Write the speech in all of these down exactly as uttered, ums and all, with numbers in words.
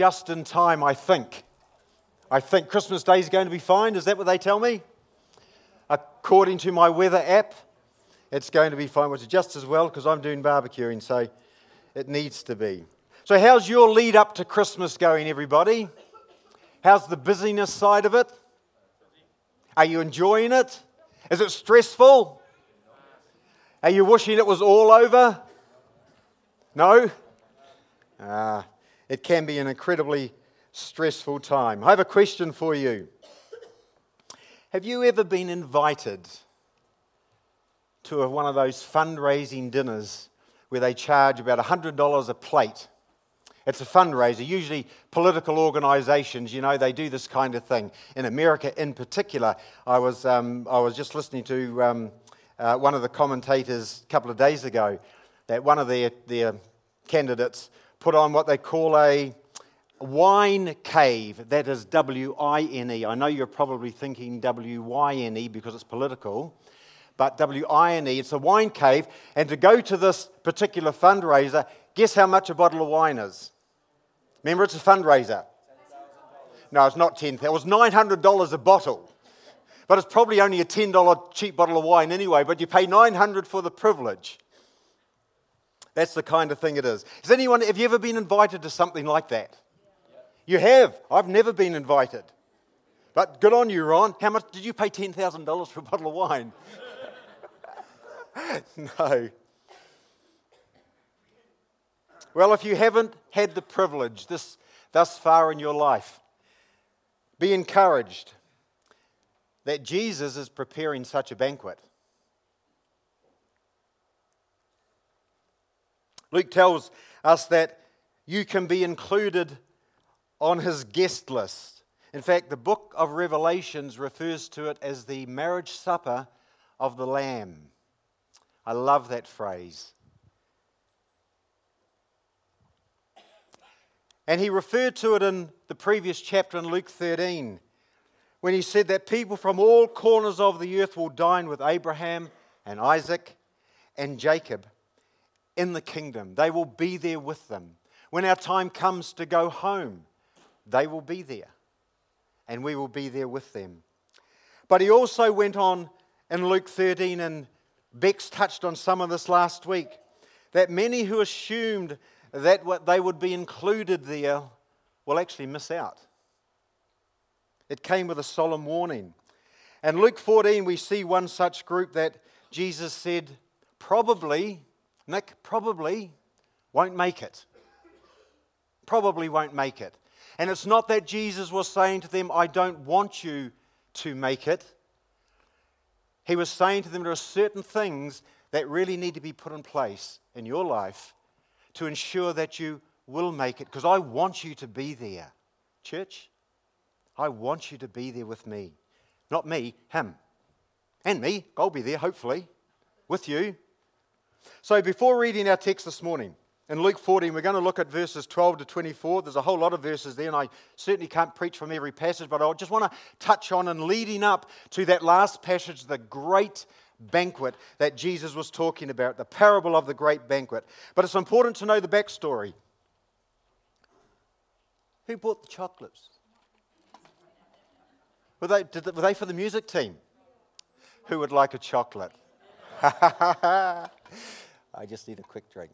Just in time, I think. I think Christmas Day is going to be fine. Is that what they tell me? According to my weather app, it's going to be fine, which is just as well because I'm doing barbecuing, so it needs to be. So how's your lead up to Christmas going, everybody? How's the busyness side of it? Are you enjoying it? Is it stressful? Are you wishing it was all over? No? Ah, it can be an incredibly stressful time. I have a question for you. Have you ever been invited to a, one of those fundraising dinners where they charge about one hundred dollars a plate? It's a fundraiser. Usually political organisations, you know, they do this kind of thing. In America in particular, I was um, I was just listening to um, uh, one of the commentators a couple of days ago that one of their, their candidates put on what they call a wine cave. That is W I N E. I know you're probably thinking W Y N E because it's political, but W I N E, it's a wine cave. And to go to this particular fundraiser, guess how much a bottle of wine is? Remember, it's a fundraiser. No, it's not ten thousand dollars. It was nine hundred dollars a bottle. But it's probably only a ten dollars cheap bottle of wine anyway, but you pay nine hundred dollars for the privilege. That's the kind of thing it is. Has anyone, have you ever been invited to something like that? You have. I've never been invited. But good on you, Ron. How much did you pay ten thousand dollars for a bottle of wine? No. Well, if you haven't had the privilege this thus far in your life, be encouraged that Jesus is preparing such a banquet. Luke tells us that you can be included on his guest list. In fact, the book of Revelations refers to it as the marriage supper of the Lamb. I love that phrase. And he referred to it in the previous chapter in Luke thirteen, when he said that people from all corners of the earth will dine with Abraham and Isaac and Jacob in the kingdom. They will be there with them. When our time comes to go home, they will be there, and we will be there with them. But he also went on in Luke thirteen, and Bex touched on some of this last week, that many who assumed that what they would be included there will actually miss out. It came with a solemn warning. And Luke fourteen, we see one such group that Jesus said probably, Nick, probably won't make it. Probably won't make it. And it's not that Jesus was saying to them, I don't want you to make it. He was saying to them there are certain things that really need to be put in place in your life to ensure that you will make it, because I want you to be there. Church, I want you to be there with me. Not me, him. And me, I'll be there, hopefully, with you. So before reading our text this morning, in Luke fourteen, we're going to look at verses twelve to twenty-four. There's a whole lot of verses there, and I certainly can't preach from every passage, but I just want to touch on, and leading up to that last passage, the great banquet that Jesus was talking about, the parable of the great banquet. But it's important to know the backstory. Who bought the chocolates? Were they, did, were they for the music team? Who would like a chocolate? I just need a quick drink.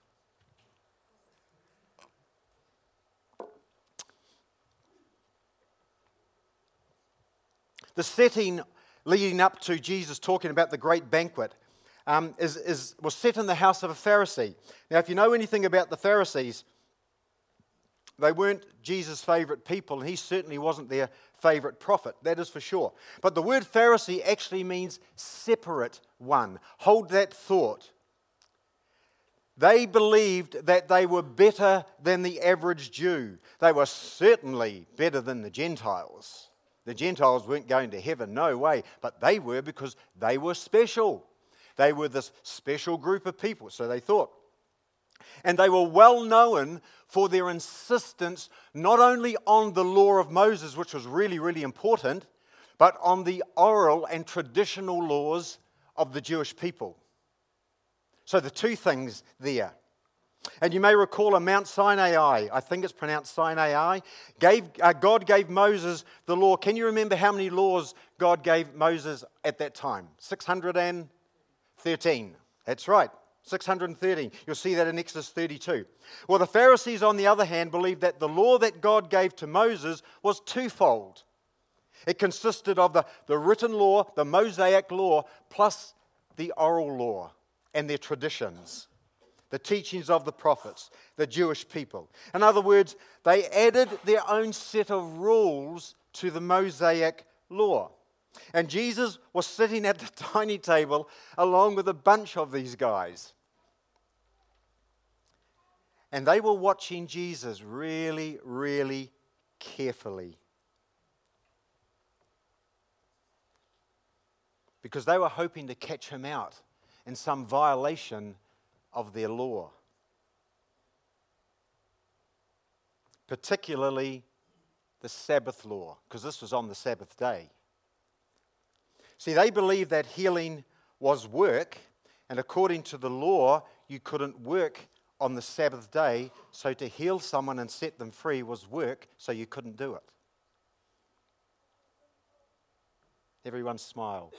The setting leading up to Jesus talking about the great banquet um, is, is, was set in the house of a Pharisee. Now, if you know anything about the Pharisees, they weren't Jesus' favourite people, and he certainly wasn't their favourite prophet, that is for sure. But the word Pharisee actually means separate one. Hold that thought. They believed that they were better than the average Jew. They were certainly better than the Gentiles. The Gentiles weren't going to heaven, no way, but they were, because they were special. They were this special group of people, so they thought. And they were well known for their insistence not only on the law of Moses, which was really, really important, but on the oral and traditional laws of the Jewish people. So the two things there. And you may recall a Mount Sinai, I think it's pronounced Sinai, gave, uh, God gave Moses the law. Can you remember how many laws God gave Moses at that time? six hundred thirteen. That's right, six hundred thirteen. You'll see that in Exodus thirty-two. Well, the Pharisees, on the other hand, believed that the law that God gave to Moses was twofold. It consisted of the, the written law, the Mosaic law, plus the oral law and their traditions, the teachings of the prophets, the Jewish people. In other words, they added their own set of rules to the Mosaic law. And Jesus was sitting at the tiny table along with a bunch of these guys. And they were watching Jesus really, really carefully. Because they were hoping to catch him out in some violation of their law. Particularly the Sabbath law, because this was on the Sabbath day. See, they believed that healing was work, and according to the law, you couldn't work on the Sabbath day, so to heal someone and set them free was work, so you couldn't do it. Everyone smile.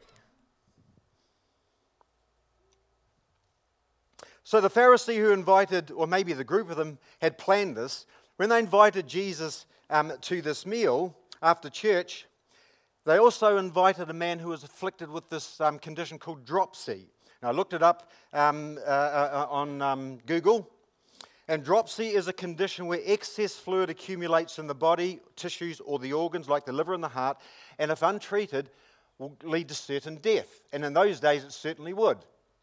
So the Pharisee who invited, or maybe the group of them, had planned this. When they invited Jesus um, to this meal after church, they also invited a man who was afflicted with this um, condition called dropsy. Now, I looked it up um, uh, uh, on um, Google, and dropsy is a condition where excess fluid accumulates in the body, tissues, or the organs like the liver and the heart, and if untreated, will lead to certain death. And in those days, it certainly would.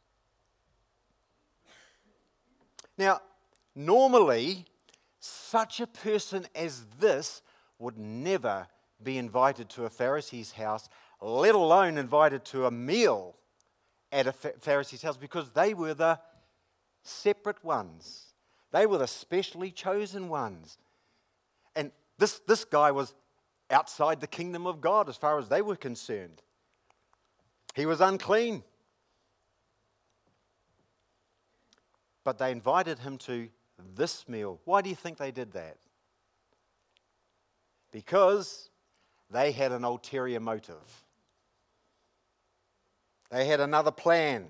Now, normally, such a person as this would never be invited to a Pharisee's house, let alone invited to a meal at a Pharisee's house, because they were the separate ones. They were the specially chosen ones. And this, this guy was outside the kingdom of God as far as they were concerned. He was unclean. But they invited him to this meal. Why do you think they did that? Because they had an ulterior motive. They had another plan.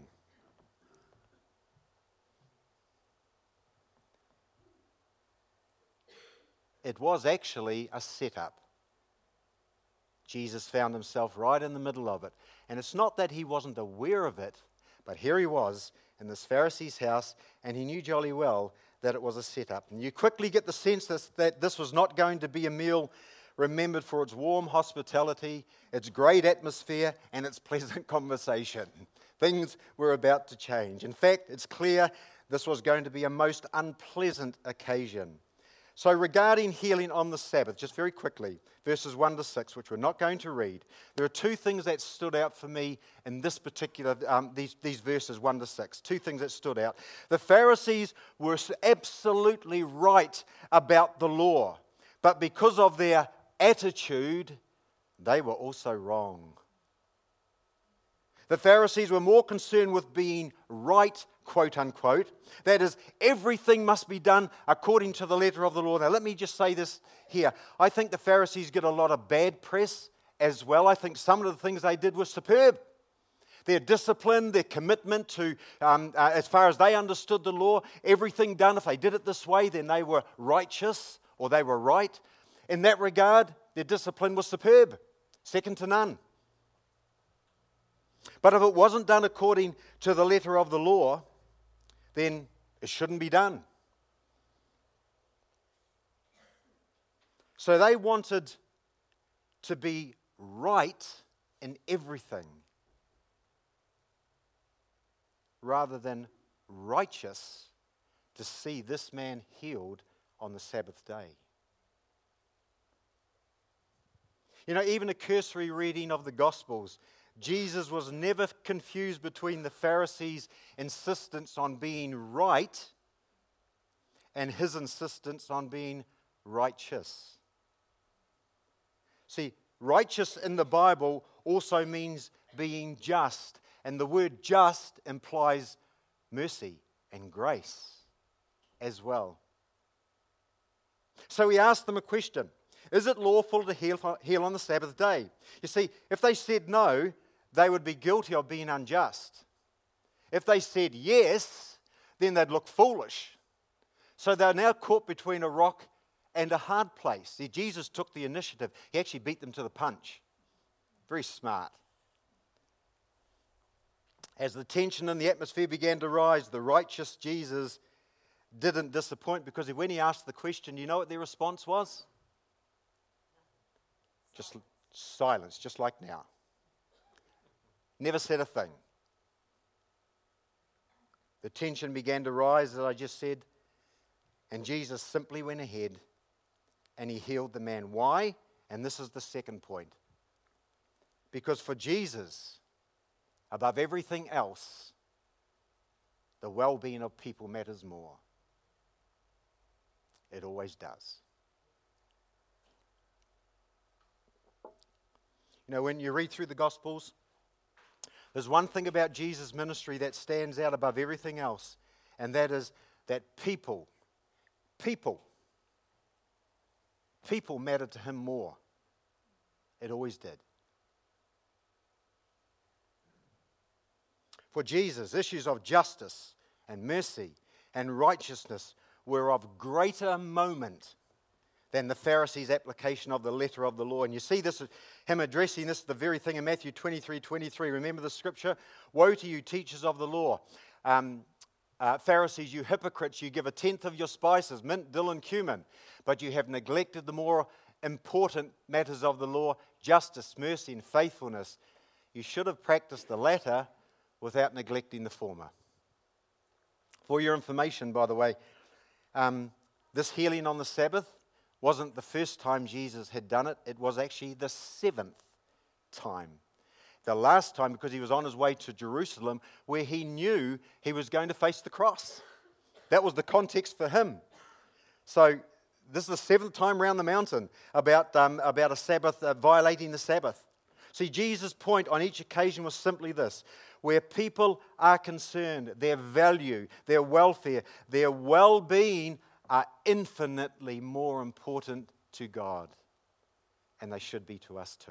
It was actually a setup. Jesus found himself right in the middle of it. And it's not that he wasn't aware of it, but here he was in this Pharisee's house, and he knew jolly well that it was a setup. And you quickly get the sense that, that this was not going to be a meal remembered for its warm hospitality, its great atmosphere, and its pleasant conversation. Things were about to change. In fact, it's clear this was going to be a most unpleasant occasion. So regarding healing on the Sabbath, just very quickly, verses one to six, which we're not going to read, there are two things that stood out for me in this particular, um, these, these verses one to six. Two things that stood out. The Pharisees were absolutely right about the law, but because of their attitude, they were also wrong. The Pharisees were more concerned with being right, quote unquote. That is, everything must be done according to the letter of the law. Now, let me just say this here. I think the Pharisees get a lot of bad press as well. I think some of the things they did were superb. Their discipline, their commitment to, um, uh, as far as they understood the law, everything done, if they did it this way, then they were righteous or they were right. In that regard, their discipline was superb, second to none. But if it wasn't done according to the letter of the law, then it shouldn't be done. So they wanted to be right in everything, rather than righteous to see this man healed on the Sabbath day. You know, even a cursory reading of the Gospels, Jesus was never confused between the Pharisees' insistence on being right and his insistence on being righteous. See, righteous in the Bible also means being just, and the word just implies mercy and grace. as well. So he asked them a question. Is it lawful to heal, heal on the Sabbath day? You see, if they said no, they would be guilty of being unjust. If they said yes, then they'd look foolish. So they're now caught between a rock and a hard place. See, Jesus took the initiative. He actually beat them to the punch. Very smart. As the tension in the atmosphere began to rise, the righteous Jesus didn't disappoint, because when he asked the question, you know what their response was? Just silence, just like now. Never said a thing. The tension began to rise, as I just said, and Jesus simply went ahead and he healed the man. Why? And this is the second point. Because for Jesus, above everything else, the well-being of people matters more. It always does. You know, when you read through the Gospels, there's one thing about Jesus' ministry that stands out above everything else, and that is that people, people, people mattered to him more. It always did. For Jesus, issues of justice and mercy and righteousness were of greater moment than the Pharisees' application of the letter of the law. And you see this, him addressing this, the very thing in Matthew twenty-three twenty-three. Remember the scripture? Woe to you, teachers of the law. Um, uh, Pharisees, you hypocrites, you give a tenth of your spices, mint, dill, and cumin, but you have neglected the more important matters of the law, justice, mercy, and faithfulness. You should have practiced the latter without neglecting the former. For your information, by the way, um, this healing on the Sabbath wasn't the first time Jesus had done it. It was actually the seventh time. The last time, because he was on his way to Jerusalem, where he knew he was going to face the cross. That was the context for him. So this is the seventh time around the mountain about, um, about a Sabbath, uh, violating the Sabbath. See, Jesus' point on each occasion was simply this: where people are concerned, their value, their welfare, their well-being are infinitely more important to God, and they should be to us too.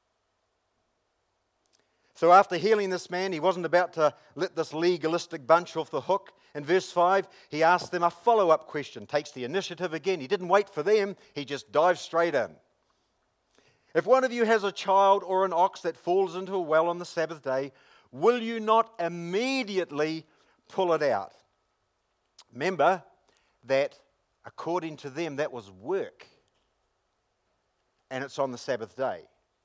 So after healing this man, he wasn't about to let this legalistic bunch off the hook. In verse five, he asked them a follow-up question, takes the initiative again. He didn't wait for them, he just dived straight in. If one of you has a child or an ox that falls into a well on the Sabbath day, will you not immediately pull it out? Remember that according to them, that was work. And it's on the Sabbath day.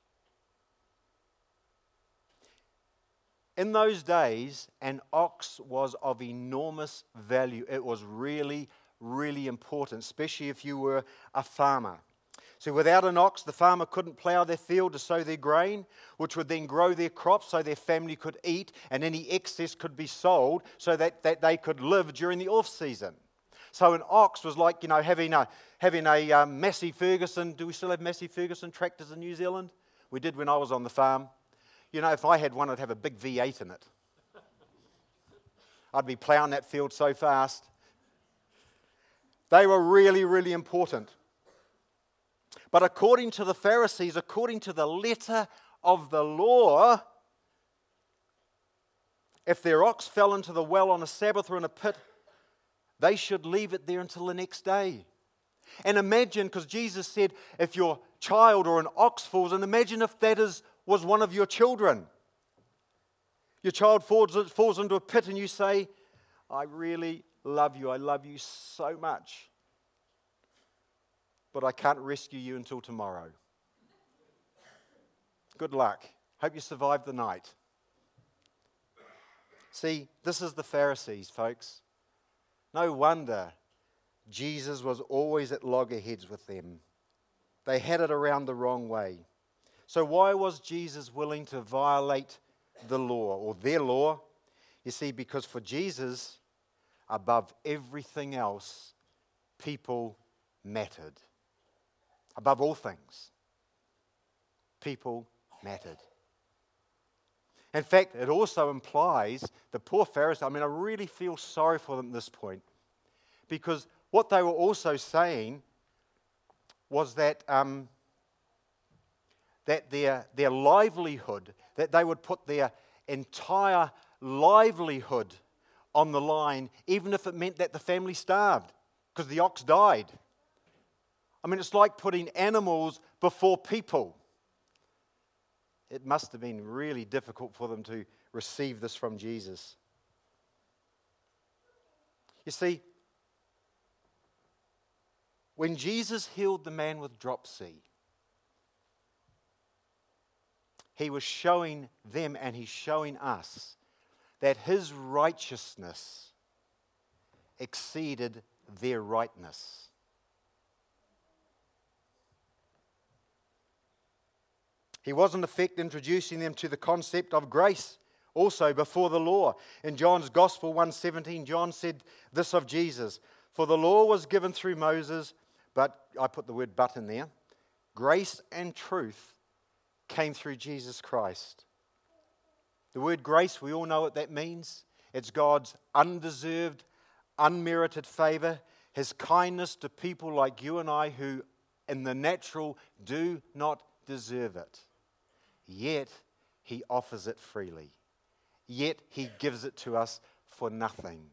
In those days, an ox was of enormous value. It was really, really important, especially if you were a farmer. So without an ox, the farmer couldn't plough their field to sow their grain, which would then grow their crops so their family could eat, and any excess could be sold so that, that they could live during the off-season. So an ox was like, you know, having a, having a um, Massey Ferguson. Do we still have Massey Ferguson tractors in New Zealand? We did when I was on the farm. You know, if I had one, I'd have a big V eight in it. I'd be ploughing that field so fast. They were really, really important. But according to the Pharisees, according to the letter of the law, if their ox fell into the well on a Sabbath or in a pit, they should leave it there until the next day. And imagine, because Jesus said, if your child or an ox falls, and imagine if that is was one of your children. Your child falls, falls into a pit and you say, I really love you, I love you so much, but I can't rescue you until tomorrow. Good luck. Hope you survive the night. See, this is the Pharisees, folks. No wonder Jesus was always at loggerheads with them. They had it around the wrong way. So why was Jesus willing to violate the law, or their law? You see, because for Jesus, above everything else, people mattered. Above all things, people mattered. In fact, it also implies the poor Pharisees, I mean, I really feel sorry for them at this point, because what they were also saying was that um, that their, their livelihood, that they would put their entire livelihood on the line, even if it meant that the family starved, because the ox died. I mean, it's like putting animals before people. It must have been really difficult for them to receive this from Jesus. You see, when Jesus healed the man with dropsy, he was showing them, and he's showing us, that his righteousness exceeded their rightness. He was, in effect, introducing them to the concept of grace also before the law. In John's Gospel one seventeen, John said this of Jesus, "For the law was given through Moses," but I put the word "but" in there, "grace and truth came through Jesus Christ." The word grace, we all know what that means. It's God's undeserved, unmerited favor, his kindness to people like you and I who in the natural do not deserve it. Yet he offers it freely. Yet he gives it to us for nothing.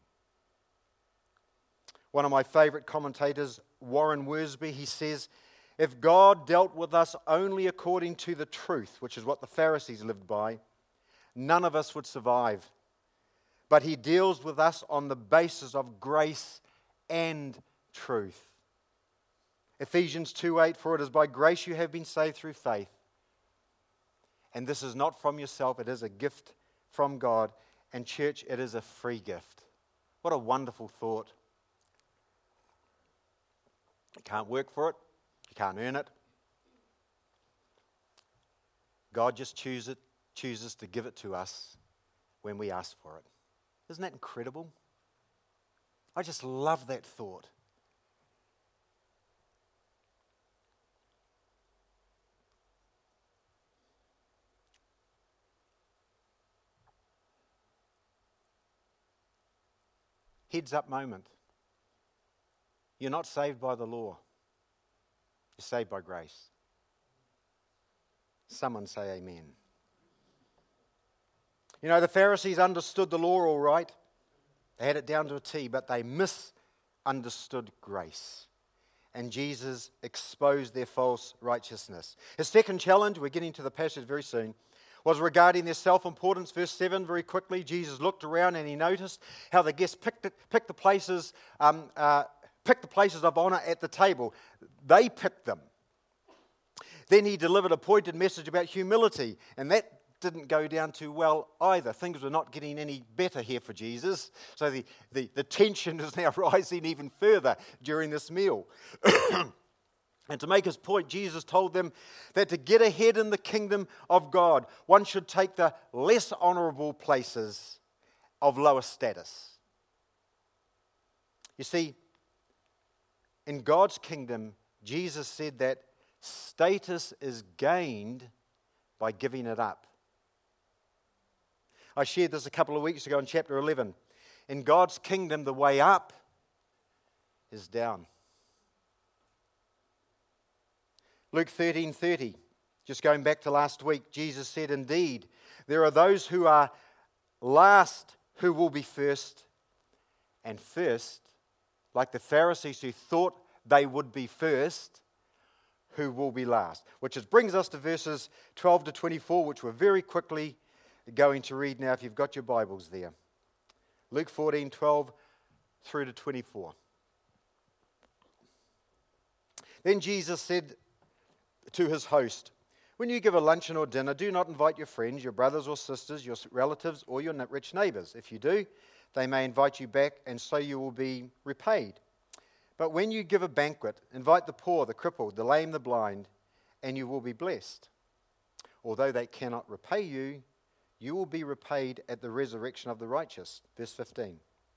One of my favorite commentators, Warren Worsby, he says, if God dealt with us only according to the truth, which is what the Pharisees lived by, none of us would survive. But he deals with us on the basis of grace and truth. Ephesians two eight, "For it is by grace you have been saved through faith. And this is not from yourself, it is a gift from God. And church, it is a free gift." What a wonderful thought. You can't work for it. You can't earn it. God just choose it, chooses to give it to us when we ask for it. Isn't that incredible? I just love that thought. Heads up moment. You're not saved by the law. You're saved by grace. Someone say amen. You know, the Pharisees understood the law all right. They had it down to a T, but they misunderstood grace. And Jesus exposed their false righteousness. His second challenge, we're getting to the passage very soon, was regarding their self-importance. Verse seven, very quickly, Jesus looked around and he noticed how the guests picked, it, picked the places um, uh, picked the places of honor at the table. They picked them. Then he delivered a pointed message about humility, and that didn't go down too well either. Things were not getting any better here for Jesus. So the, the, the tension is now rising even further during this meal. And to make his point, Jesus told them that to get ahead in the kingdom of God, one should take the less honorable places of lower status. You see, in God's kingdom, Jesus said that status is gained by giving it up. I shared this a couple of weeks ago in chapter eleven. In God's kingdom, the way up is down. Luke thirteen thirty, just going back to last week, Jesus said, "Indeed, there are those who are last who will be first, and first, like the Pharisees who thought they would be first, who will be last." Which is, brings us to verses twelve to twenty-four, which we're very quickly going to read now if you've got your Bibles there. Luke fourteen, twelve through to twenty-four. Then Jesus said to his host, "When you give a luncheon or dinner, do not invite your friends, your brothers or sisters, your relatives, or your rich neighbors. If you do, they may invite you back, and so you will be repaid. But when you give a banquet, invite the poor, the crippled, the lame, the blind, and you will be blessed. Although they cannot repay you, you will be repaid at the resurrection of the righteous." Verse fifteen.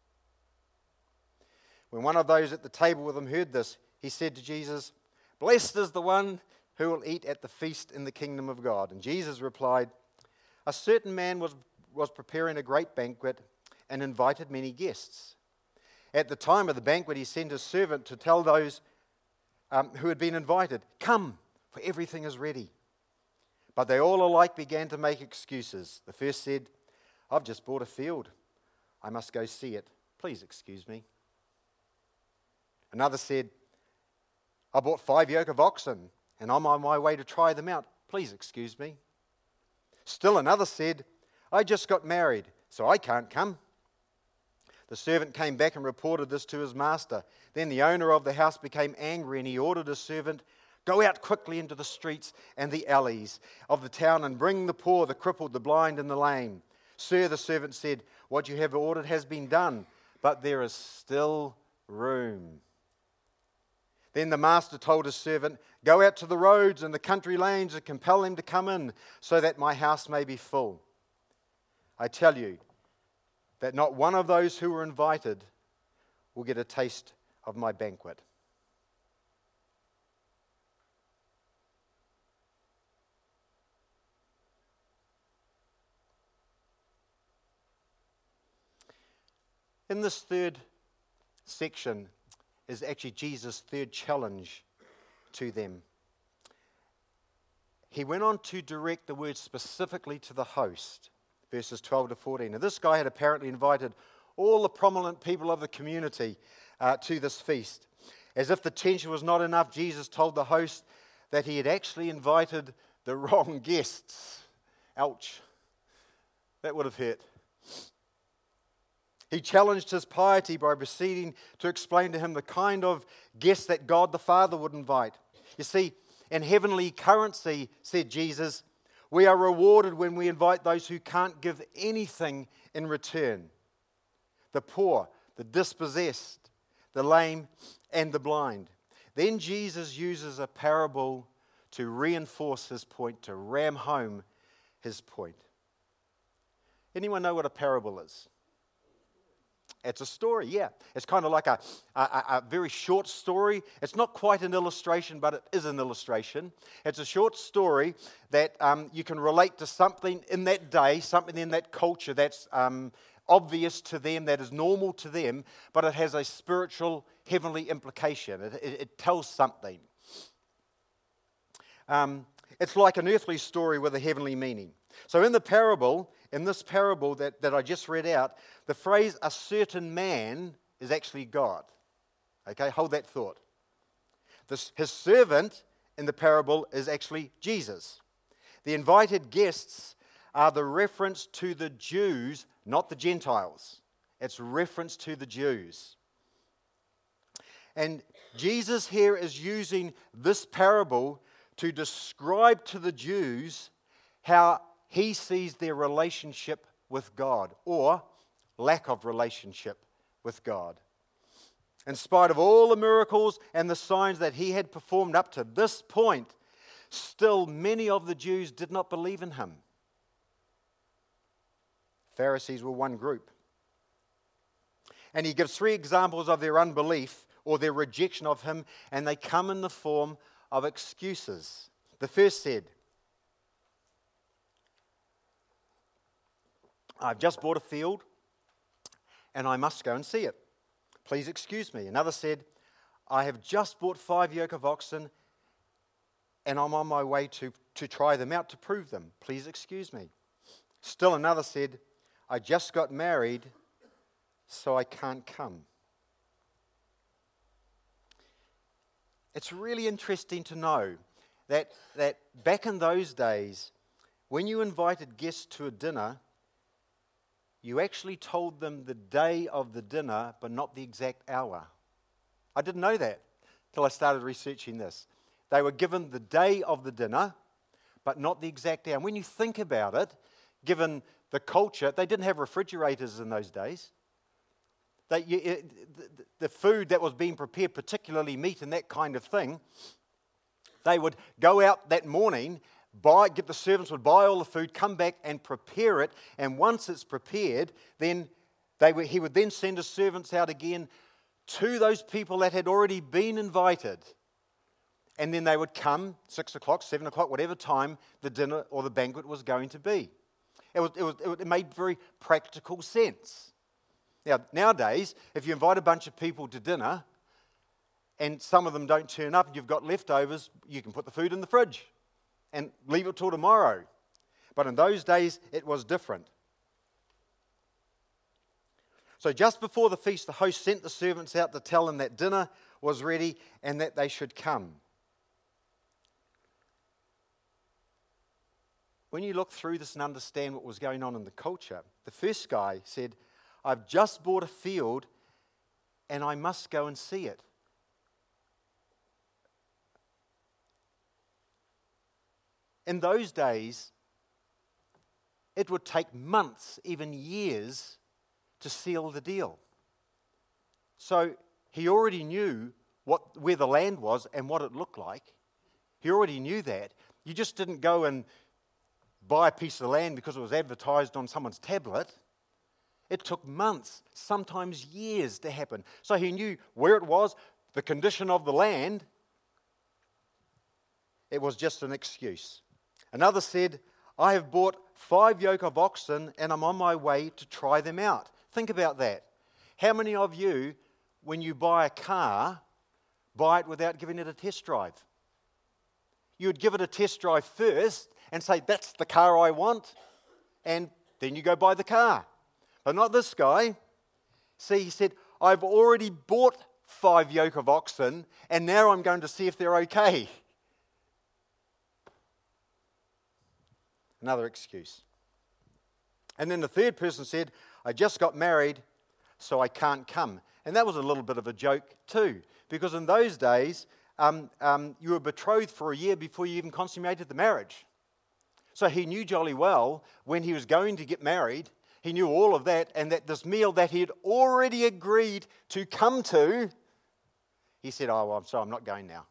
When one of those at the table with him heard this, he said to Jesus, "Blessed is the one who will eat at the feast in the kingdom of God." And Jesus replied, "A certain man was, was preparing a great banquet and invited many guests. At the time of the banquet, he sent his servant to tell those um, who had been invited, "Come, for everything is ready." But they all alike began to make excuses. The first said, "I've just bought a field. I must go see it. Please excuse me." Another said, "I bought five yoke of oxen, and I'm on my way to try them out. Please excuse me." Still another said, "I just got married, so I can't come." The servant came back and reported this to his master. Then the owner of the house became angry, and he ordered his servant, "Go out quickly into the streets and the alleys of the town and bring the poor, the crippled, the blind, and the lame." "Sir," the servant said, "what you have ordered has been done, but there is still room." Then the master told his servant, "Go out to the roads and the country lanes and compel them to come in, so that my house may be full. I tell you that not one of those who were invited will get a taste of my banquet." In this third section is actually Jesus' third challenge to them. He went on to direct the word specifically to the host, verses twelve to fourteen. Now, this guy had apparently invited all the prominent people of the community uh, to this feast. As if the tension was not enough, Jesus told the host that he had actually invited the wrong guests. Ouch. That would have hurt. He challenged his piety by proceeding to explain to him the kind of guests that God the Father would invite. You see, in heavenly currency, said Jesus, we are rewarded when we invite those who can't give anything in return. The poor, the dispossessed, the lame, and the blind. Then Jesus uses a parable to reinforce his point, to ram home his point. Anyone know what a parable is? It's a story, yeah. It's kind of like a, a, a very short story. It's not quite an illustration, but it is an illustration. It's a short story that um, you can relate to something in that day, something in that culture that's um, obvious to them, that is normal to them, but it has a spiritual, heavenly implication. It, it, it tells something. Um, it's like an earthly story with a heavenly meaning. So in the parable, in this parable that, that I just read out, the phrase "a certain man" is actually God. Okay, hold that thought. This, his servant in the parable is actually Jesus. The invited guests are the reference to the Jews, not the Gentiles. It's reference to the Jews. And Jesus here is using this parable to describe to the Jews how he sees their relationship with God, or lack of relationship with God. In spite of all the miracles and the signs that he had performed up to this point, still many of the Jews did not believe in him. Pharisees were one group. And he gives three examples of their unbelief or their rejection of him, and they come in the form of excuses. The first said, "I've just bought a field and I must go and see it. Please excuse me." Another said, "I have just bought five yoke of oxen and I'm on my way to, to try them out to prove them. Please excuse me." Still another said, "I just got married, so I can't come." It's really interesting to know that, that back in those days, when you invited guests to a dinner, you actually told them the day of the dinner, but not the exact hour. I didn't know that until I started researching this. They were given the day of the dinner, but not the exact hour. And when you think about it, given the culture, they didn't have refrigerators in those days. They, you, it, the, the food that was being prepared, particularly meat and that kind of thing, they would go out that morning, buy, get the servants would buy all the food, come back and prepare it, and once it's prepared, then they would, he would then send his servants out again to those people that had already been invited. And then they would come, six o'clock, seven o'clock, whatever time the dinner or the banquet was going to be. It, was, it, was, it made very practical sense. Now, nowadays, if you invite a bunch of people to dinner and some of them don't turn up and you've got leftovers, you can put the food in the fridge and leave it till tomorrow. But in those days, it was different. So just before the feast, the host sent the servants out to tell them that dinner was ready and that they should come. When you look through this and understand what was going on in the culture, the first guy said, I've just bought a field and I must go and see it. In those days, it would take months, even years, to seal the deal. So he already knew what, where the land was and what it looked like. He already knew that. You just didn't go and buy a piece of land because it was advertised on someone's tablet. It took months, sometimes years to happen. So he knew where it was, the condition of the land. It was just an excuse. Another said, I have bought five yoke of oxen and I'm on my way to try them out. Think about that. How many of you, when you buy a car, buy it without giving it a test drive? You would give it a test drive first and say, that's the car I want. And then you go buy the car. But not this guy. See, he said, I've already bought five yoke of oxen and now I'm going to see if they're okay. Another excuse. And then the third person said, I just got married, so I can't come. And that was a little bit of a joke too, because in those days, um, um, you were betrothed for a year before you even consummated the marriage. So he knew jolly well when he was going to get married, he knew all of that, and that this meal that he had already agreed to come to, he said, oh, well, I'm sorry, I'm not going now.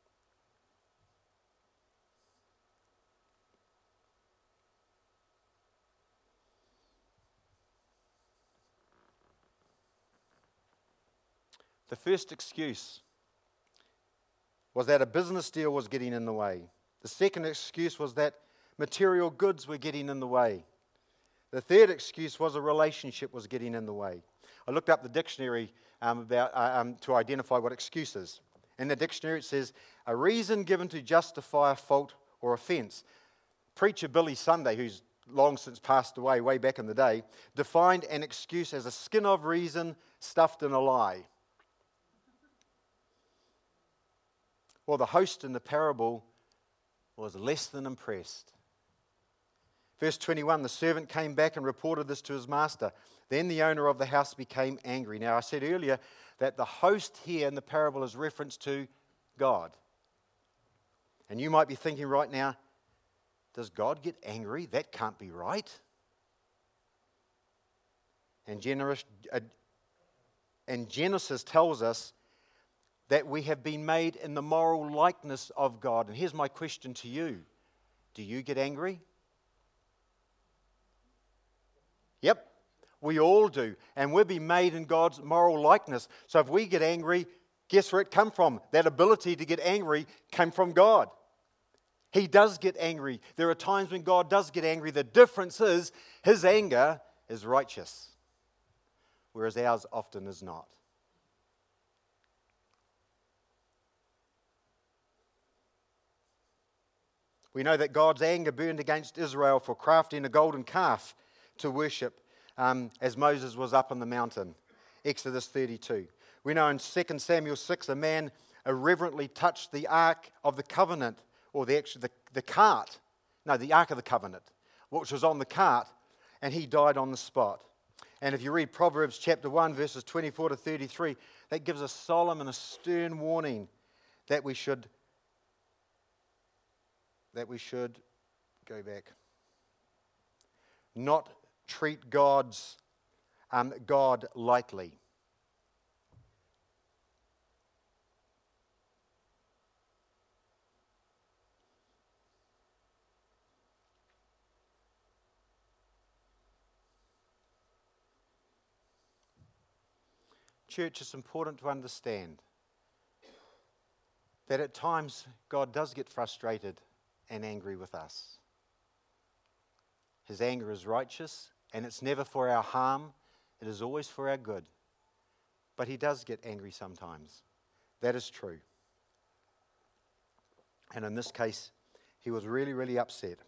The first excuse was that a business deal was getting in the way. The second excuse was that material goods were getting in the way. The third excuse was a relationship was getting in the way. I looked up the dictionary um, about, uh, um, to identify what excuse is. In the dictionary it says, a reason given to justify a fault or offence. Preacher Billy Sunday, who's long since passed away, way back in the day, defined an excuse as a skin of reason stuffed in a lie. Well, the host in the parable was less than impressed. Verse twenty-one, the servant came back and reported this to his master. Then the owner of the house became angry. Now, I said earlier that the host here in the parable is reference to God. And you might be thinking right now, does God get angry? That can't be right. And Genesis, uh, and Genesis tells us that we have been made in the moral likeness of God. And here's my question to you. Do you get angry? Yep, we all do. And we've been made in God's moral likeness. So if we get angry, guess where it come from? That ability to get angry came from God. He does get angry. There are times when God does get angry. The difference is his anger is righteous, whereas ours often is not. We know that God's anger burned against Israel for crafting a golden calf to worship um, as Moses was up on the mountain. Exodus thirty-two. We know in Second Samuel six, a man irreverently touched the Ark of the Covenant, or the, actually the, the cart, no, the Ark of the Covenant, which was on the cart, and he died on the spot. And if you read Proverbs chapter one, verses twenty-four to thirty-three, that gives a solemn and a stern warning that we should that we should, go back, not treat God's um, God lightly. Church, it's important to understand that at times God does get frustrated and angry with us. His anger is righteous, and it's never for our harm, It is always for our good. But he does get angry sometimes. That is true. And in this case, he was really, really upset.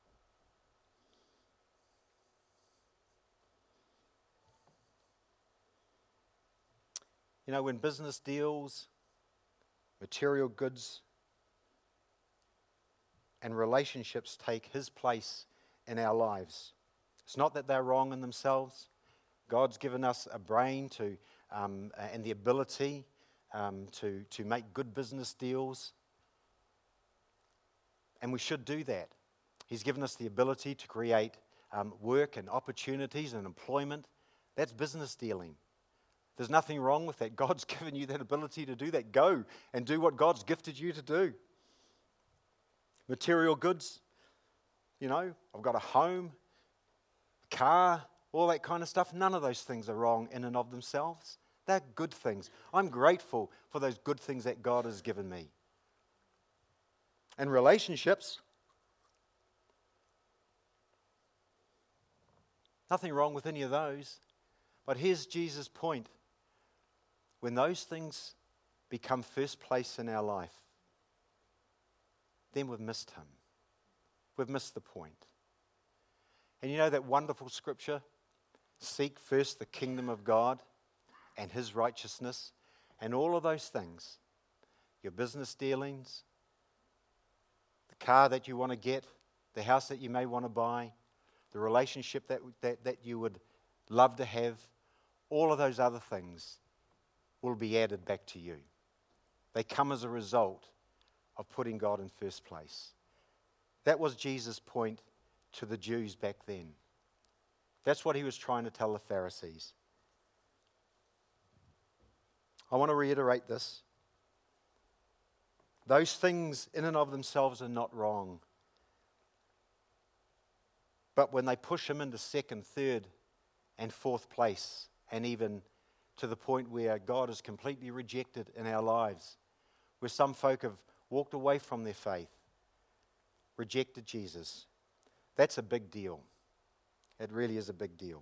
You know, when business deals, material goods, and relationships take his place in our lives, it's not that they're wrong in themselves. God's given us a brain to um, and the ability um, to, to make good business deals. And we should do that. He's given us the ability to create um, work and opportunities and employment. That's business dealing. There's nothing wrong with that. God's given you that ability to do that. Go and do what God's gifted you to do. Material goods, you know, I've got a home, a car, all that kind of stuff. None of those things are wrong in and of themselves. They're good things. I'm grateful for those good things that God has given me. And relationships, nothing wrong with any of those. But here's Jesus' point. When those things become first place in our life, then we've missed him. We've missed the point. And you know that wonderful scripture? Seek first the kingdom of God and his righteousness, and all of those things, your business dealings, the car that you want to get, the house that you may want to buy, the relationship that, that, that you would love to have, all of those other things will be added back to you. They come as a result of putting God in first place. That was Jesus' point to the Jews back then. That's what he was trying to tell the Pharisees. I want to reiterate this. Those things in and of themselves are not wrong. But when they push him into second, third, and fourth place, and even to the point where God is completely rejected in our lives, where some folk have walked away from their faith, rejected Jesus, that's a big deal. It really is a big deal.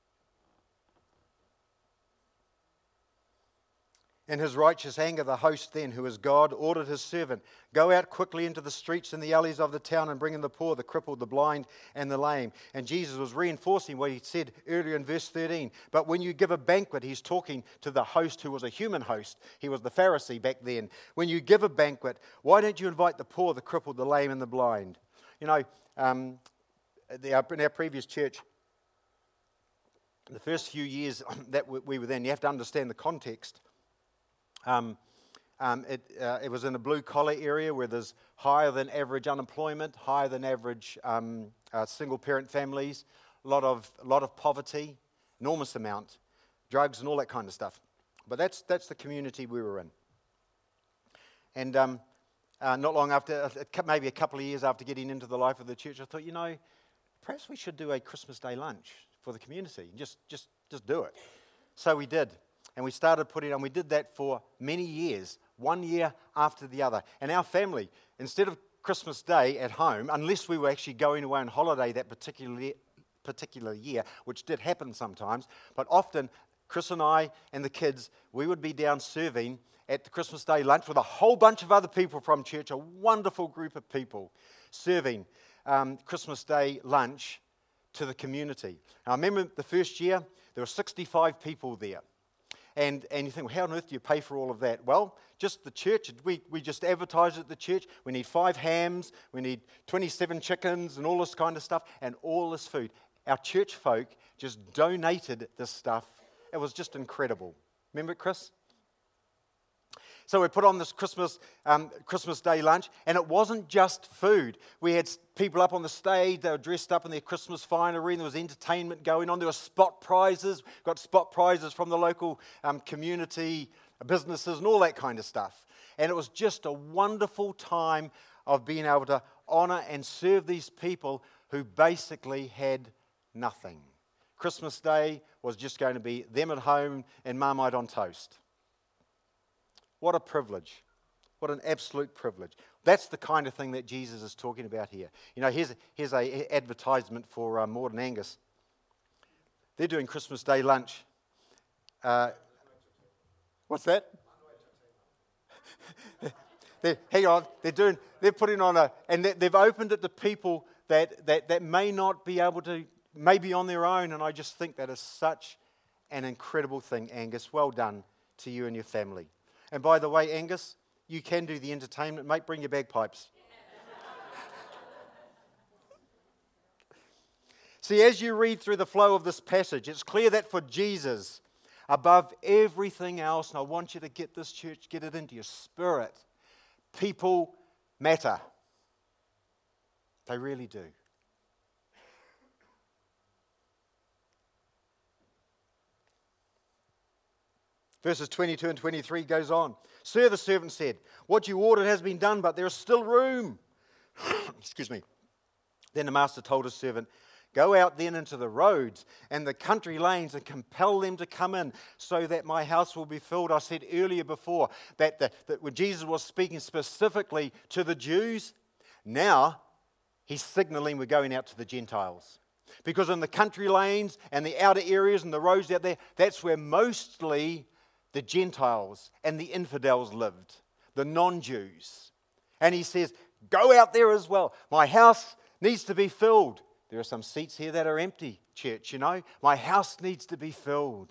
In his righteous anger, the host then, who is God, ordered his servant, go out quickly into the streets and the alleys of the town and bring in the poor, the crippled, the blind, and the lame. And Jesus was reinforcing what he said earlier in verse thirteen. But when you give a banquet, he's talking to the host who was a human host. He was the Pharisee back then. When you give a banquet, why don't you invite the poor, the crippled, the lame, and the blind? You know, um, in our previous church, the first few years that we were there, and you have to understand the context. Um, um, it, uh, it was in a blue-collar area where there's higher than average unemployment, higher than average um, uh, single-parent families, a lot of a lot of poverty, enormous amount, drugs and all that kind of stuff. But that's that's the community we were in. And um, uh, not long after, maybe a couple of years after getting into the life of the church, I thought, you know, perhaps we should do a Christmas Day lunch for the community. Just just just do it. So we did. And we started putting on, we did that for many years, one year after the other. And our family, instead of Christmas Day at home, unless we were actually going away on holiday that particular, particular year, which did happen sometimes, but often Chris and I and the kids, we would be down serving at the Christmas Day lunch with a whole bunch of other people from church, a wonderful group of people serving um, Christmas Day lunch to the community. And I remember the first year, there were sixty-five people there. And, and you think, well, how on earth do you pay for all of that? Well, just the church. We, we just advertise at the church. We need five hams. We need twenty-seven chickens and all this kind of stuff and all this food. Our church folk just donated this stuff. It was just incredible. Remember it, Chris? So we put on this Christmas um, Christmas Day lunch, and it wasn't just food. We had people up on the stage. They were dressed up in their Christmas finery. There was entertainment going on. There were spot prizes. Got spot prizes from the local um, community businesses and all that kind of stuff. And it was just a wonderful time of being able to honour and serve these people who basically had nothing. Christmas Day was just going to be them at home and Marmite on toast. What a privilege. What an absolute privilege. That's the kind of thing that Jesus is talking about here. You know, here's, here's a advertisement for uh, Morden Angus. They're doing Christmas Day lunch. Uh, what's that? They're, hang on, they're doing. They're putting on a, and they, they've opened it to people that, that that may not be able to, maybe on their own. And I just think that is such an incredible thing, Angus. Well done to you and your family. And by the way, Angus, you can do the entertainment, mate. Bring your bagpipes. See, as you read through the flow of this passage, it's clear that for Jesus, above everything else, and I want you to get this, church, get it into your spirit, people matter. They really do. Verses twenty-two and twenty-three goes on. Sir, the servant said, what you ordered has been done, but there is still room. Excuse me. Then the master told his servant, go out then into the roads and the country lanes and compel them to come in so that my house will be filled. I said earlier before that, the, that when Jesus was speaking specifically to the Jews, now he's signaling we're going out to the Gentiles. Because in the country lanes and the outer areas and the roads out there, that's where mostly the Gentiles and the infidels lived, the non-Jews. And he says, go out there as well. My house needs to be filled. There are some seats here that are empty, church, you know. My house needs to be filled.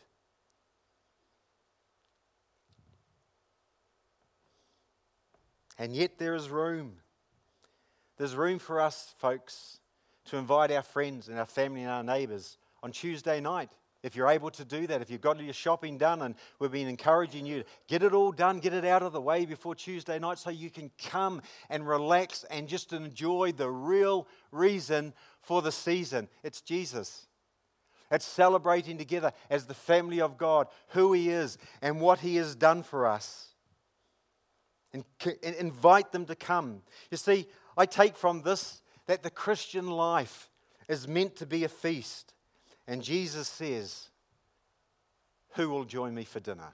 And yet there is room. There's room for us, folks, to invite our friends and our family and our neighbours on Tuesday night. If you're able to do that, if you've got your shopping done, and we've been encouraging you to get it all done, get it out of the way before Tuesday night so you can come and relax and just enjoy the real reason for the season. It's Jesus. It's celebrating together as the family of God, who He is and what He has done for us. And, and invite them to come. You see, I take from this that the Christian life is meant to be a feast. And Jesus says, who will join me for dinner?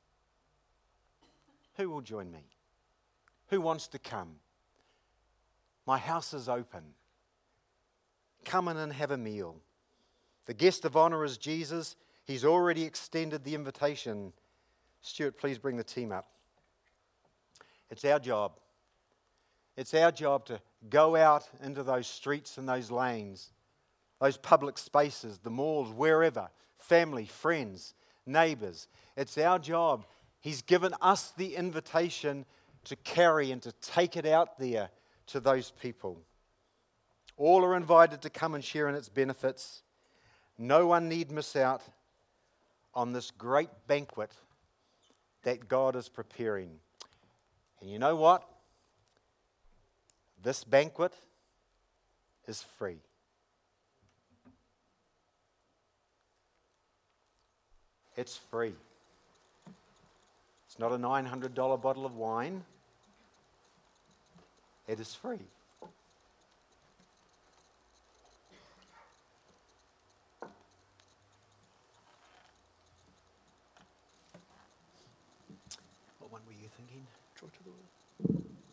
Who will join me? Who wants to come? My house is open. Come in and have a meal. The guest of honor is Jesus. He's already extended the invitation. Stuart, please bring the team up. It's our job. It's our job to go out into those streets and those lanes, those public spaces, the malls, wherever, family, friends, neighbours. It's our job. He's given us the invitation to carry and to take it out there to those people. All are invited to come and share in its benefits. No one need miss out on this great banquet that God is preparing. And you know what? This banquet is free. It's free. It's not a nine hundred dollars bottle of wine. It is free. What one were you thinking? Joy to the world.